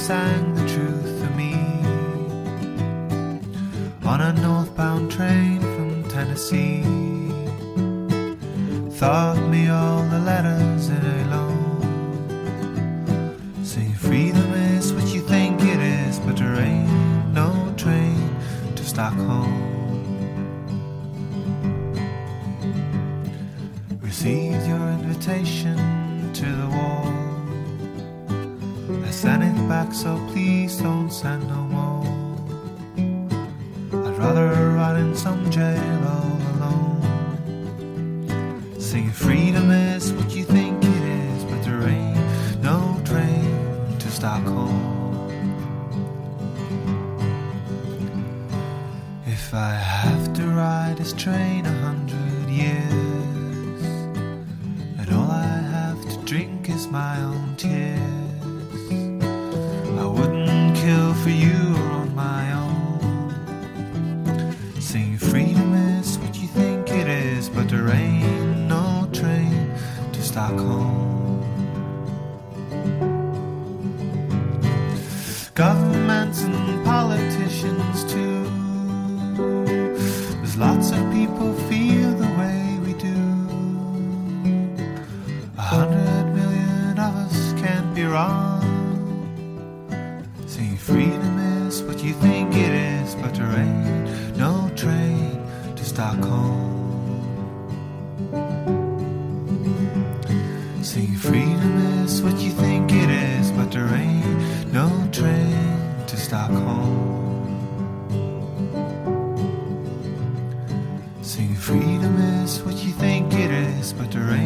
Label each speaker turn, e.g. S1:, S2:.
S1: sang the truth for me. On a northbound train from Tennessee, thought me all the letters in a loan, saying freedom is what you think it is, but there ain't no train to Stockholm. Received your invitation to the wall, I sent it back, so please don't send no more. I'd rather rot in some jail all alone, singing freedom is what you think it is, but there ain't no train to Stockholm. If I have to ride this train 100 years, and all I have to drink is my own tears, I wouldn't kill for you or on my own. Sing freedom is what you think it is, but there ain't no train to Stockholm. Governments and politicians too, there's lots of people feel the way we do. 100 million of us can't be wrong. See, freedom is what you think it is, but there ain't no train to Stockholm. See, freedom is what you think it is, but there ain't no train to Stockholm. See, freedom is what you think it is, but there ain't